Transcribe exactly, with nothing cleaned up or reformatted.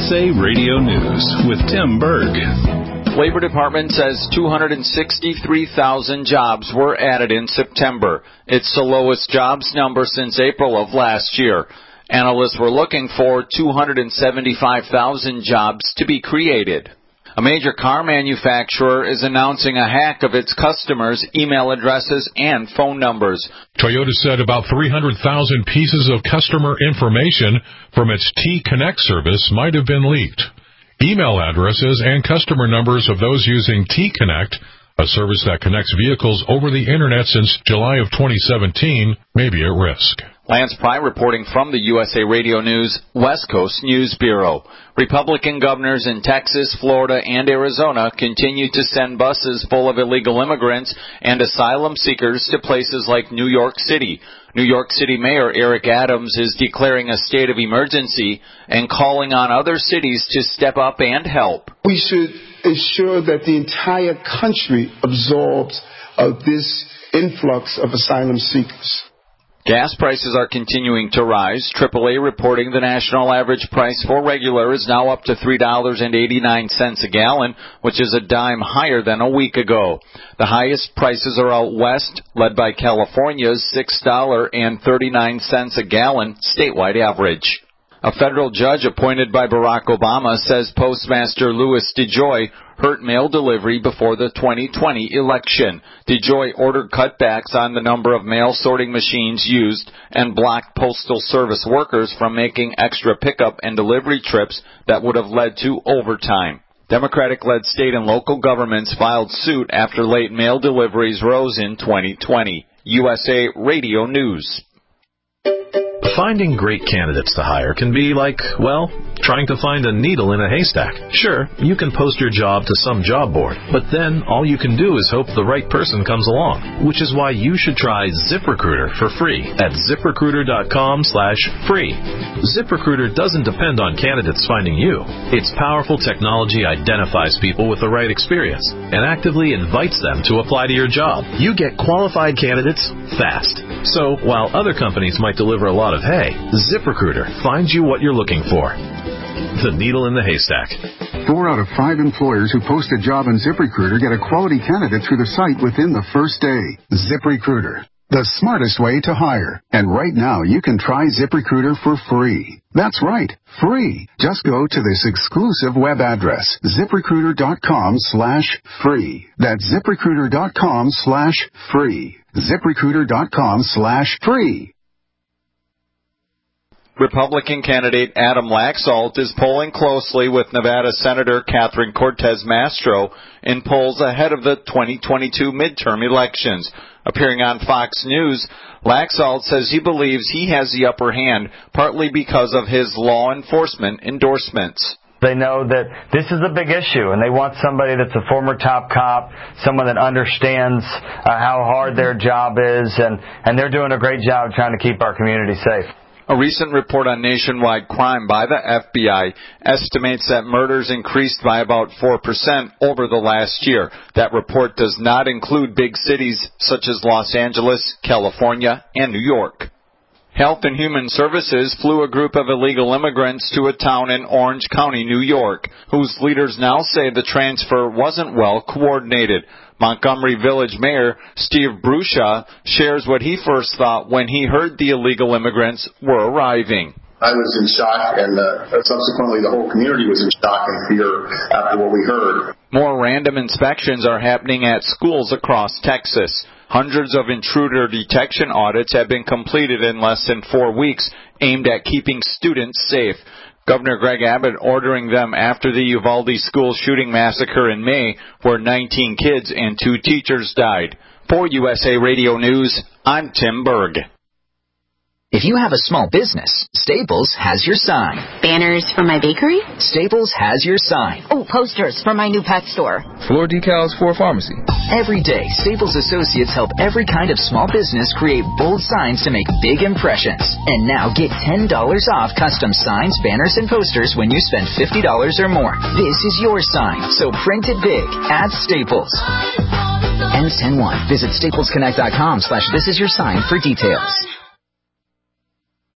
S A Radio News with Tim Berg. Labor Department says two hundred sixty-three thousand jobs were added in September. It's the lowest jobs number since April of last year. Analysts were looking for two hundred seventy-five thousand jobs to be created. A major car manufacturer is announcing a hack of its customers' email addresses and phone numbers. Toyota said about three hundred thousand pieces of customer information from its T-Connect service might have been leaked. Email addresses and customer numbers of those using T-Connect, a service that connects vehicles over the Internet since July of twenty seventeen, may be at risk. Lance Pry reporting from the U S A Radio News West Coast News Bureau. Republican governors in Texas, Florida, and Arizona continue to send buses full of illegal immigrants and asylum seekers to places like New York City. New York City Mayor Eric Adams is declaring a state of emergency and calling on other cities to step up and help. We should ensure that the entire country absorbs uh, this influx of asylum seekers. Gas prices are continuing to rise. triple A reporting the national average price for regular is now up to three dollars and eighty-nine cents a gallon, which is a dime higher than a week ago. The highest prices are out west, led by California's six dollars and thirty-nine cents a gallon statewide average. A federal judge appointed by Barack Obama says Postmaster Louis DeJoy hurt mail delivery before the twenty twenty election. DeJoy ordered cutbacks on the number of mail sorting machines used and blocked Postal Service workers from making extra pickup and delivery trips that would have led to overtime. Democratic-led state and local governments filed suit after late mail deliveries rose in twenty twenty. U S A Radio News. Finding great candidates to hire can be like, well, trying to find a needle in a haystack. Sure, you can post your job to some job board, but then all you can do is hope the right person comes along, which is why you should try ZipRecruiter for free at ZipRecruiter.com slash free. ZipRecruiter doesn't depend on candidates finding you. Its powerful technology identifies people with the right experience and actively invites them to apply to your job. You get qualified candidates fast. So, while other companies might deliver a lot of hay, ZipRecruiter finds you what you're looking for. The needle in the haystack. Four out of five employers who post a job on ZipRecruiter get a quality candidate through the site within the first day. ZipRecruiter, the smartest way to hire. And right now, you can try ZipRecruiter for free. That's right, free. Just go to this exclusive web address, ZipRecruiter.com slash free. That's ZipRecruiter.com slash free. ZipRecruiter.com slash free. Republican candidate Adam Laxalt is polling closely with Nevada Senator Catherine Cortez Masto in polls ahead of the twenty twenty-two midterm elections. Appearing on Fox News, Laxalt says he believes he has the upper hand, partly because of his law enforcement endorsements. They know that this is a big issue, and they want somebody that's a former top cop, someone that understands uh, how hard their job is, and, and they're doing a great job trying to keep our community safe. A recent report on nationwide crime by the F B I estimates that murders increased by about four percent over the last year. That report does not include big cities such as Los Angeles, California, and New York. Health and Human Services flew a group of illegal immigrants to a town in Orange County, New York, whose leaders now say the transfer wasn't well coordinated. Montgomery Village Mayor Steve Brusha shares what he first thought when he heard the illegal immigrants were arriving. I was in shock, and uh, subsequently the whole community was in shock and fear after what we heard. More random inspections are happening at schools across Texas. Hundreds of intruder detection audits have been completed in less than four weeks, aimed at keeping students safe. Governor Greg Abbott ordering them after the Uvalde school shooting massacre in May, where nineteen kids and two teachers died. For U S A Radio News, I'm Tim Berg. If you have a small business, Staples has your sign. Banners for my bakery? Staples has your sign. Oh, posters for my new pet store. Floor decals for a pharmacy. Every day, Staples associates help every kind of small business create bold signs to make big impressions. And now get ten dollars off custom signs, banners, and posters when you spend fifty dollars or more. This is your sign, so print it big at Staples. Ends ten one. Visit staples connect dot com slash this is your sign for details.